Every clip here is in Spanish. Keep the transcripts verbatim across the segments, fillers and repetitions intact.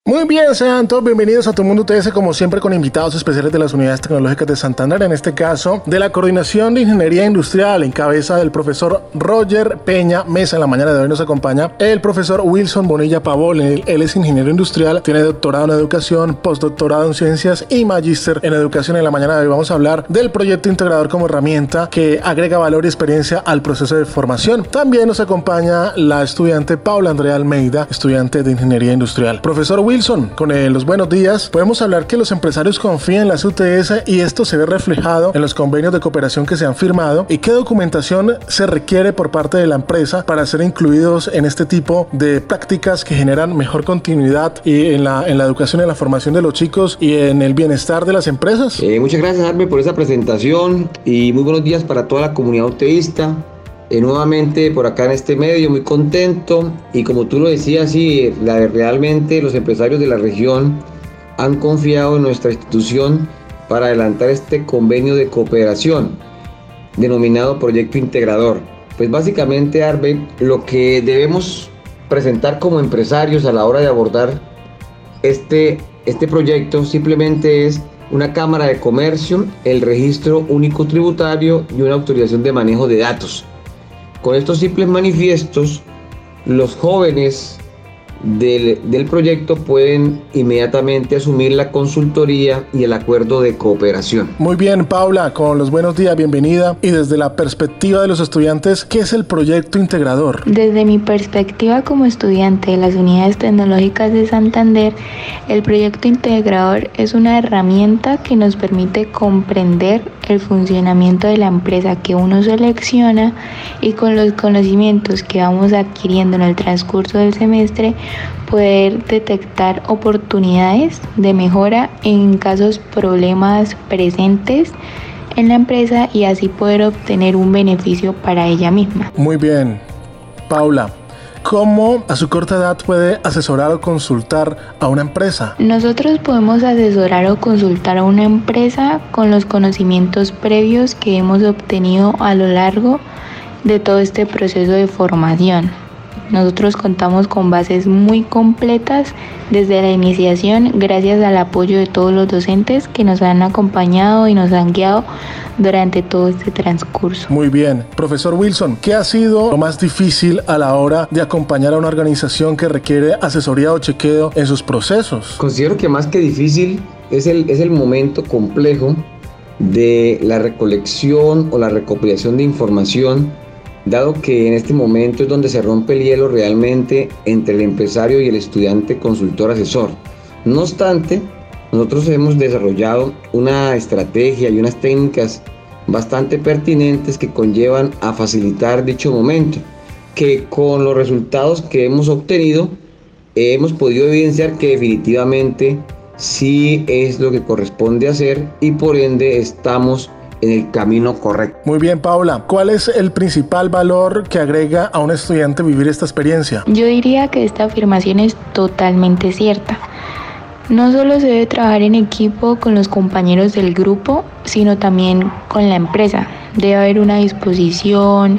Muy bien, sean todos bienvenidos a Tu Mundo U T S, como siempre con invitados especiales de las Unidades Tecnológicas de Santander, en este caso de la Coordinación de Ingeniería Industrial en cabeza del profesor Roger Peña Mesa. En la mañana de hoy nos acompaña el profesor Wilson Bonilla Pavón. Él, él es ingeniero industrial, tiene doctorado en educación, postdoctorado en ciencias y magíster en educación. En la mañana de hoy vamos a hablar del proyecto integrador como herramienta que agrega valor y experiencia al proceso de formación. También nos acompaña la estudiante Paula Andrea Almeida, estudiante de Ingeniería Industrial. Profesor Wilson, Wilson, con eh, los buenos días, podemos hablar que los empresarios confían en las U T S y esto se ve reflejado en los convenios de cooperación que se han firmado. ¿Y qué documentación se requiere por parte de la empresa para ser incluidos en este tipo de prácticas que generan mejor continuidad y en la, en la educación y en la formación de los chicos y en el bienestar de las empresas? Eh, muchas gracias, Arbe, por esa presentación y muy buenos días para toda la comunidad UTEísta. Eh, nuevamente por acá en este medio, muy contento, y como tú lo decías, sí, la, realmente los empresarios de la región han confiado en nuestra institución para adelantar este convenio de cooperación denominado Proyecto Integrador. Pues básicamente, Arbe, lo que debemos presentar como empresarios a la hora de abordar este, este proyecto simplemente es una cámara de comercio, el registro único tributario y una autorización de manejo de datos. Con estos simples manifiestos, los jóvenes del, del proyecto pueden inmediatamente asumir la consultoría y el acuerdo de cooperación. Muy bien, Paula, con los buenos días, bienvenida. Y desde la perspectiva de los estudiantes, ¿qué es el proyecto integrador? Desde mi perspectiva como estudiante de las Unidades Tecnológicas de Santander, el proyecto integrador es una herramienta que nos permite comprender el funcionamiento de la empresa que uno selecciona, y con los conocimientos que vamos adquiriendo en el transcurso del semestre poder detectar oportunidades de mejora en casos problemas presentes en la empresa y así poder obtener un beneficio para ella misma. Muy bien, Paula, ¿cómo a su corta edad puede asesorar o consultar a una empresa? Nosotros podemos asesorar o consultar a una empresa con los conocimientos previos que hemos obtenido a lo largo de todo este proceso de formación. Nosotros contamos con bases muy completas desde la iniciación, gracias al apoyo de todos los docentes que nos han acompañado y nos han guiado durante todo este transcurso. Muy bien. Profesor Wilson, ¿qué ha sido lo más difícil a la hora de acompañar a una organización que requiere asesoría o chequeo en sus procesos? Considero que más que difícil es el, es el momento complejo de la recolección o la recopilación de información, dado que en este momento es donde se rompe el hielo realmente entre el empresario y el estudiante consultor asesor. No obstante, nosotros hemos desarrollado una estrategia y unas técnicas bastante pertinentes que conllevan a facilitar dicho momento, que con los resultados que hemos obtenido hemos podido evidenciar que definitivamente sí es lo que corresponde hacer y por ende estamos en el camino correcto. Muy bien, Paula, ¿cuál es el principal valor que agrega a un estudiante vivir esta experiencia? Yo diría que esta afirmación es totalmente cierta. No solo se debe trabajar en equipo con los compañeros del grupo, sino también con la empresa. Debe haber una disposición,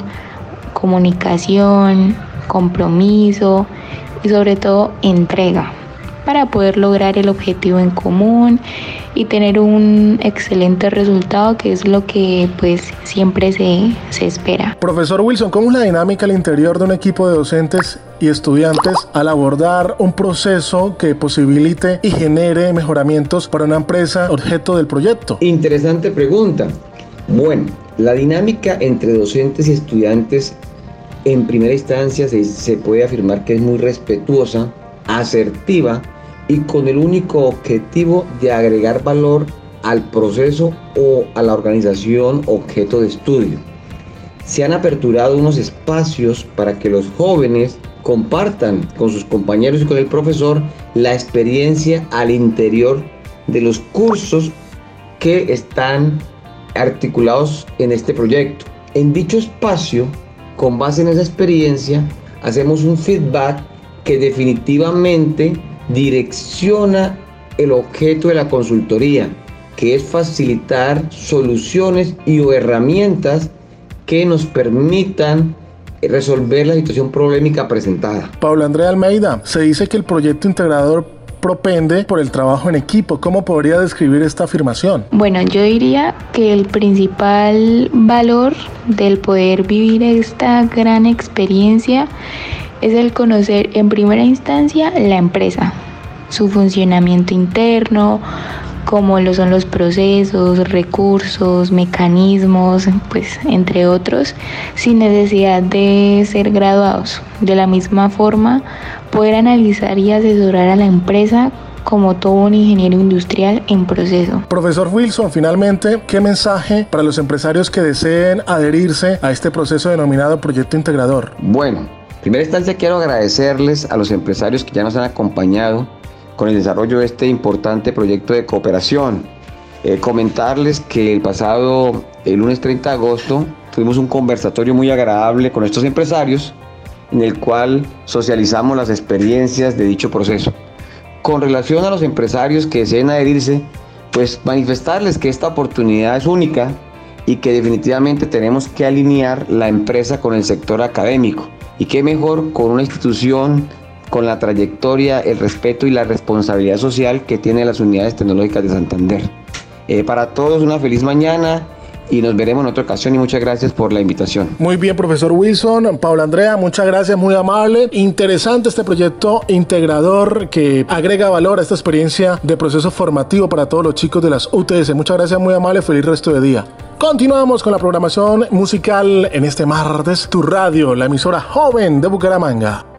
comunicación, compromiso y sobre todo entrega para poder lograr el objetivo en común y tener un excelente resultado, que es lo que pues siempre se, se espera. Profesor Wilson, ¿cómo es la dinámica al interior de un equipo de docentes y estudiantes al abordar un proceso que posibilite y genere mejoramientos para una empresa objeto del proyecto? Interesante pregunta. Bueno, la dinámica entre docentes y estudiantes en primera instancia se, se puede afirmar que es muy respetuosa, asertiva y con el único objetivo de agregar valor al proceso o a la organización objeto de estudio. Se han aperturado unos espacios para que los jóvenes compartan con sus compañeros y con el profesor la experiencia al interior de los cursos que están articulados en este proyecto. En dicho espacio, con base en esa experiencia, hacemos un feedback que definitivamente direcciona el objeto de la consultoría, que es facilitar soluciones y o herramientas que nos permitan resolver la situación problemática presentada. Paula Andrea Almeida, se dice que el proyecto integrador propende por el trabajo en equipo. ¿Cómo podría describir esta afirmación? Bueno, yo diría que el principal valor del poder vivir esta gran experiencia es el conocer en primera instancia la empresa, su funcionamiento interno, como lo son los procesos, recursos, mecanismos, pues entre otros, sin necesidad de ser graduados. De la misma forma, poder analizar y asesorar a la empresa como todo un ingeniero industrial en proceso. Profesor Wilson, finalmente, ¿qué mensaje para los empresarios que deseen adherirse a este proceso denominado Proyecto Integrador? Bueno, en primera instancia quiero agradecerles a los empresarios que ya nos han acompañado con el desarrollo de este importante proyecto de cooperación. Eh, comentarles que el pasado el lunes treinta de agosto tuvimos un conversatorio muy agradable con estos empresarios en el cual socializamos las experiencias de dicho proceso. Con relación a los empresarios que deseen adherirse, pues manifestarles que esta oportunidad es única y que definitivamente tenemos que alinear la empresa con el sector académico. Y qué mejor con una institución con la trayectoria, el respeto y la responsabilidad social que tiene las unidades tecnológicas de Santander. Eh, para todos una feliz mañana y nos veremos en otra ocasión y muchas gracias por la invitación. Muy bien, profesor Wilson. Paula Andrea, muchas gracias, muy amable. Interesante este proyecto integrador que agrega valor a esta experiencia de proceso formativo para todos los chicos de las U T S. Muchas gracias, muy amable, feliz resto de día. Continuamos con la programación musical en este martes, Tu Radio, la emisora joven de Bucaramanga.